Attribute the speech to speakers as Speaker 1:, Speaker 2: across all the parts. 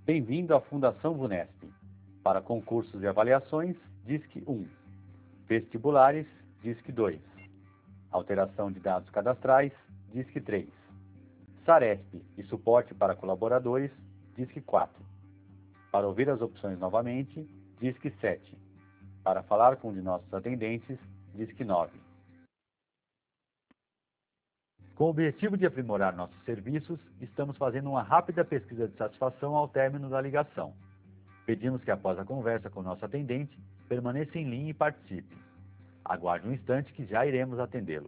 Speaker 1: Bem-vindo à Fundação VUNESP. Para concursos e avaliações, DISC 1. Vestibulares, DISC 2. Alteração de dados cadastrais, DISC 3. SARESP e suporte para colaboradores, DISC 4. Para ouvir as opções novamente, DISC 7. Para falar com um de nossos atendentes, DISC 9. Com o objetivo de aprimorar nossos serviços, estamos fazendo uma rápida pesquisa de satisfação ao término da ligação. Pedimos que após a conversa com o nosso atendente, permaneça em linha e participe. Aguarde um instante que já iremos atendê-lo.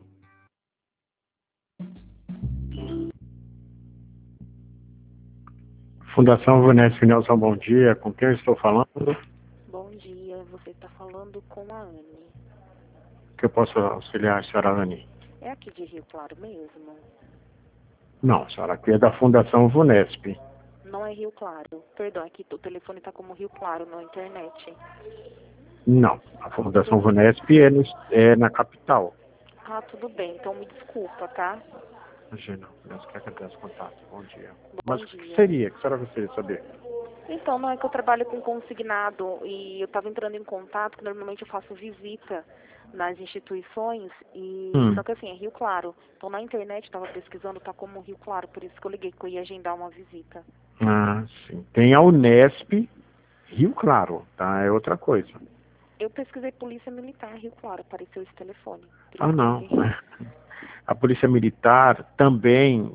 Speaker 2: Fundação VUNESP, Nelson, bom dia. Com quem eu estou falando?
Speaker 3: Bom dia, você está falando com a Anne.
Speaker 2: Que eu posso auxiliar a senhora Anne?
Speaker 3: É aqui de Rio Claro mesmo?
Speaker 2: Não, senhora, aqui é da Fundação VUNESP.
Speaker 3: Não é Rio Claro. Perdão, aqui o telefone está como Rio Claro na internet.
Speaker 2: Não, a Fundação VUNESP é na capital.
Speaker 3: Ah, tudo bem, então me desculpa, tá?
Speaker 2: Imagina, nós quer agradecer o contato. Bom dia.
Speaker 3: Bom
Speaker 2: Mas o
Speaker 3: dia.
Speaker 2: que seria? O que a senhora gostaria de saber?
Speaker 3: Então, não é que eu trabalho com consignado e eu estava entrando em contato, que normalmente eu faço visita nas instituições, e só que assim, é Rio Claro. Então na internet estava pesquisando, tá como Rio Claro, por isso que eu liguei, que eu ia agendar uma visita.
Speaker 2: Ah, sim. Tem a Unesp, Rio Claro, tá? É outra coisa.
Speaker 3: Eu pesquisei Polícia Militar Rio Claro, apareceu esse telefone.
Speaker 2: Ah, não. A Polícia Militar também,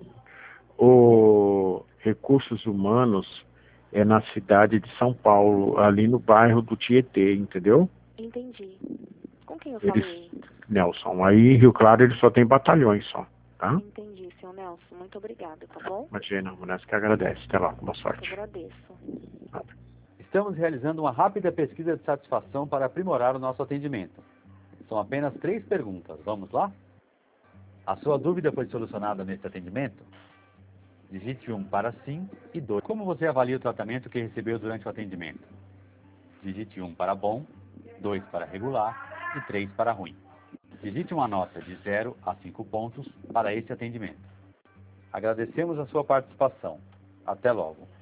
Speaker 2: o Recursos Humanos é na cidade de São Paulo, ali no bairro do Tietê, entendeu?
Speaker 3: Entendi. Com quem eu
Speaker 2: Eles,
Speaker 3: falei?
Speaker 2: Nelson, aí em Rio Claro ele só tem batalhões só, tá?
Speaker 3: Entendi, senhor Nelson. Muito obrigada, tá bom?
Speaker 2: Imagina, mulher que agradece. Até lá, boa
Speaker 3: Eu
Speaker 2: sorte.
Speaker 3: agradeço.
Speaker 1: Estamos realizando uma rápida pesquisa de satisfação para aprimorar o nosso atendimento. São apenas 3 perguntas. Vamos lá? A sua dúvida foi solucionada neste atendimento? Digite 1 para sim e 2. Como você avalia o tratamento que recebeu durante o atendimento? Digite 1 para bom, 2 para regular e 3 para ruim. Digite uma nota de 0 a 5 pontos para esse atendimento. Agradecemos a sua participação. Até logo.